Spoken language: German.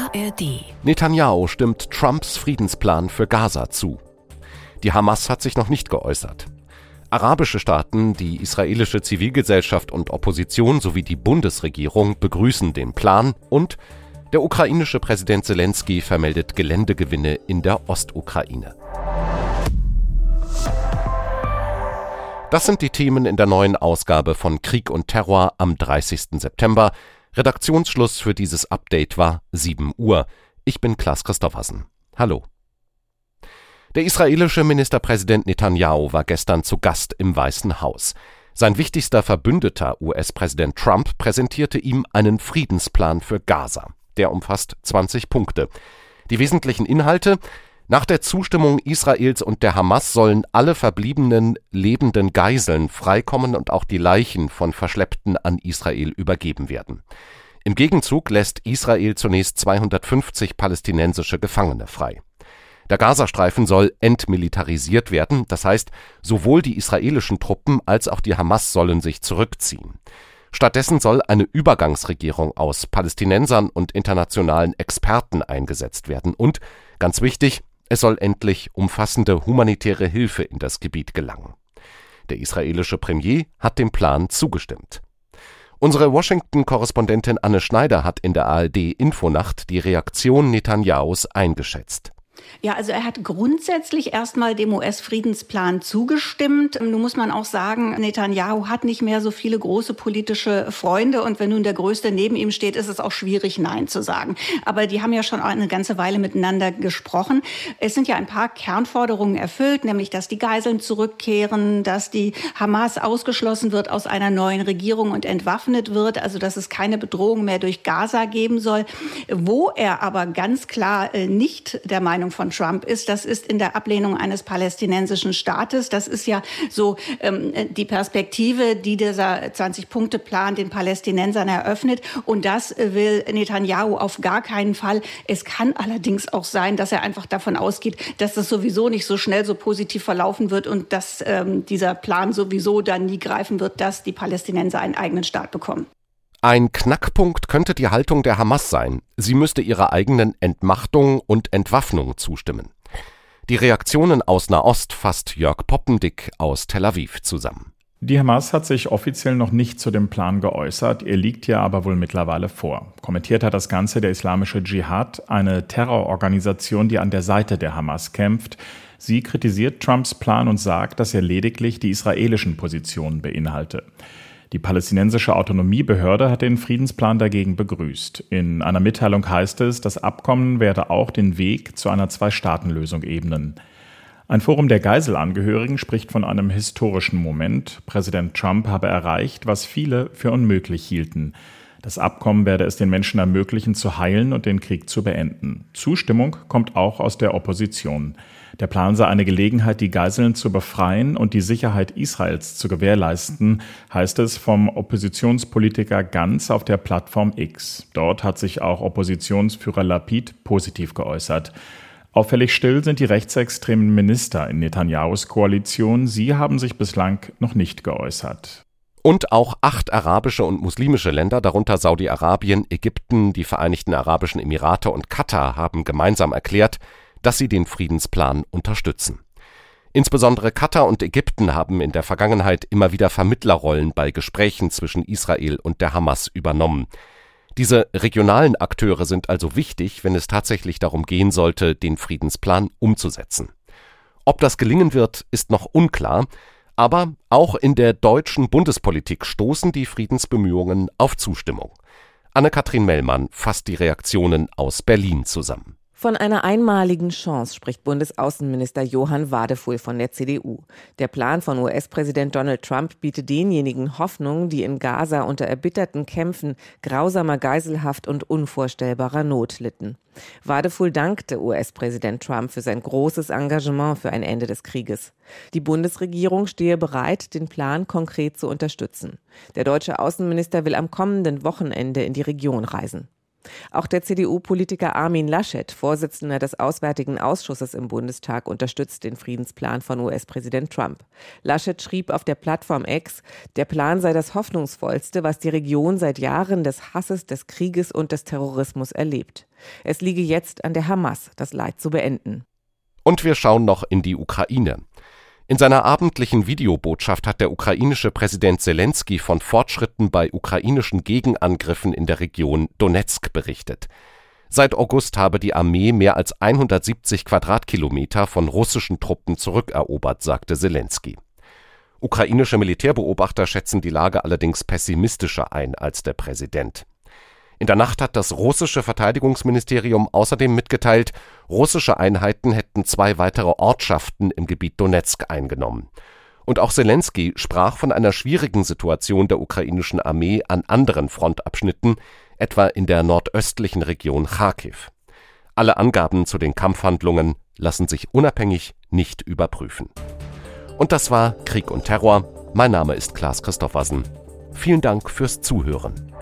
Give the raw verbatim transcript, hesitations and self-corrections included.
A R D. Netanjahu stimmt Trumps Friedensplan für Gaza zu. Die Hamas hat sich noch nicht geäußert. Arabische Staaten, die israelische Zivilgesellschaft und Opposition sowie die Bundesregierung begrüßen den Plan und der ukrainische Präsident Selenskyj vermeldet Geländegewinne in der Ostukraine. Das sind die Themen in der neuen Ausgabe von Krieg und Terror am dreißigsten September. Redaktionsschluss für dieses Update war sieben Uhr. Ich bin Klaas Christoffersen. Hallo. Der israelische Ministerpräsident Netanjahu war gestern zu Gast im Weißen Haus. Sein wichtigster Verbündeter, U S-Präsident Trump, präsentierte ihm einen Friedensplan für Gaza. Der umfasst zwanzig Punkte. Die wesentlichen Inhalte: Nach der Zustimmung Israels und der Hamas sollen alle verbliebenen lebenden Geiseln freikommen und auch die Leichen von Verschleppten an Israel übergeben werden. Im Gegenzug lässt Israel zunächst zweihundertfünfzig palästinensische Gefangene frei. Der Gazastreifen soll entmilitarisiert werden, das heißt, sowohl die israelischen Truppen als auch die Hamas sollen sich zurückziehen. Stattdessen soll eine Übergangsregierung aus Palästinensern und internationalen Experten eingesetzt werden und, ganz wichtig, es soll endlich umfassende humanitäre Hilfe in das Gebiet gelangen. Der israelische Premier hat dem Plan zugestimmt. Unsere Washington-Korrespondentin Anne Schneider hat in der A R D-Infonacht die Reaktion Netanjahus eingeschätzt. Ja, also er hat grundsätzlich erstmal dem U S-Friedensplan zugestimmt. Nun muss man auch sagen, Netanjahu hat nicht mehr so viele große politische Freunde. Und wenn nun der Größte neben ihm steht, ist es auch schwierig, Nein zu sagen. Aber die haben ja schon eine ganze Weile miteinander gesprochen. Es sind ja ein paar Kernforderungen erfüllt, nämlich, dass die Geiseln zurückkehren, dass die Hamas ausgeschlossen wird aus einer neuen Regierung und entwaffnet wird, also dass es keine Bedrohung mehr durch Gaza geben soll. Wo er aber ganz klar nicht der Meinung von Trump ist, das ist in der Ablehnung eines palästinensischen Staates. Das ist ja so ähm, die Perspektive, die dieser zwanzig-Punkte-Plan den Palästinensern eröffnet. Und das will Netanjahu auf gar keinen Fall. Es kann allerdings auch sein, dass er einfach davon ausgeht, dass das sowieso nicht so schnell so positiv verlaufen wird und dass ähm, dieser Plan sowieso dann nie greifen wird, dass die Palästinenser einen eigenen Staat bekommen. Ein Knackpunkt könnte die Haltung der Hamas sein. Sie müsste ihrer eigenen Entmachtung und Entwaffnung zustimmen. Die Reaktionen aus Nahost fasst Jörg Poppendick aus Tel Aviv zusammen. Die Hamas hat sich offiziell noch nicht zu dem Plan geäußert, er liegt ja aber wohl mittlerweile vor. Kommentiert hat das Ganze der Islamische Dschihad, eine Terrororganisation, die an der Seite der Hamas kämpft. Sie kritisiert Trumps Plan und sagt, dass er lediglich die israelischen Positionen beinhalte. Die palästinensische Autonomiebehörde hat den Friedensplan dagegen begrüßt. In einer Mitteilung heißt es, das Abkommen werde auch den Weg zu einer Zwei-Staaten-Lösung ebnen. Ein Forum der Geiselangehörigen spricht von einem historischen Moment. Präsident Trump habe erreicht, was viele für unmöglich hielten. Das Abkommen werde es den Menschen ermöglichen, zu heilen und den Krieg zu beenden. Zustimmung kommt auch aus der Opposition. Der Plan sei eine Gelegenheit, die Geiseln zu befreien und die Sicherheit Israels zu gewährleisten, heißt es vom Oppositionspolitiker Gantz auf der Plattform X. Dort hat sich auch Oppositionsführer Lapid positiv geäußert. Auffällig still sind die rechtsextremen Minister in Netanyahus Koalition. Sie haben sich bislang noch nicht geäußert. Und auch acht arabische und muslimische Länder, darunter Saudi-Arabien, Ägypten, die Vereinigten Arabischen Emirate und Katar, haben gemeinsam erklärt, dass sie den Friedensplan unterstützen. Insbesondere Katar und Ägypten haben in der Vergangenheit immer wieder Vermittlerrollen bei Gesprächen zwischen Israel und der Hamas übernommen. Diese regionalen Akteure sind also wichtig, wenn es tatsächlich darum gehen sollte, den Friedensplan umzusetzen. Ob das gelingen wird, ist noch unklar, aber auch in der deutschen Bundespolitik stoßen die Friedensbemühungen auf Zustimmung. Anne-Kathrin Mellmann fasst die Reaktionen aus Berlin zusammen. Von einer einmaligen Chance spricht Bundesaußenminister Johann Wadefuhl von der C D U. Der Plan von U S-Präsident Donald Trump bietet denjenigen Hoffnung, die in Gaza unter erbitterten Kämpfen, grausamer Geiselhaft und unvorstellbarer Not litten. Wadefuhl dankte U S-Präsident Trump für sein großes Engagement für ein Ende des Krieges. Die Bundesregierung stehe bereit, den Plan konkret zu unterstützen. Der deutsche Außenminister will am kommenden Wochenende in die Region reisen. Auch der C D U-Politiker Armin Laschet, Vorsitzender des Auswärtigen Ausschusses im Bundestag, unterstützt den Friedensplan von U S-Präsident Trump. Laschet schrieb auf der Plattform X, der Plan sei das Hoffnungsvollste, was die Region seit Jahren des Hasses, des Krieges und des Terrorismus erlebt. Es liege jetzt an der Hamas, das Leid zu beenden. Und wir schauen noch in die Ukraine. In seiner abendlichen Videobotschaft hat der ukrainische Präsident Selenskyj von Fortschritten bei ukrainischen Gegenangriffen in der Region Donezk berichtet. Seit August habe die Armee mehr als hundertsiebzig Quadratkilometer von russischen Truppen zurückerobert, sagte Selenskyj. Ukrainische Militärbeobachter schätzen die Lage allerdings pessimistischer ein als der Präsident. In der Nacht hat das russische Verteidigungsministerium außerdem mitgeteilt, russische Einheiten hätten zwei weitere Ortschaften im Gebiet Donezk eingenommen. Und auch Selenskyj sprach von einer schwierigen Situation der ukrainischen Armee an anderen Frontabschnitten, etwa in der nordöstlichen Region Charkiw. Alle Angaben zu den Kampfhandlungen lassen sich unabhängig nicht überprüfen. Und das war Krieg und Terror. Mein Name ist Klaas Christoffersen. Vielen Dank fürs Zuhören.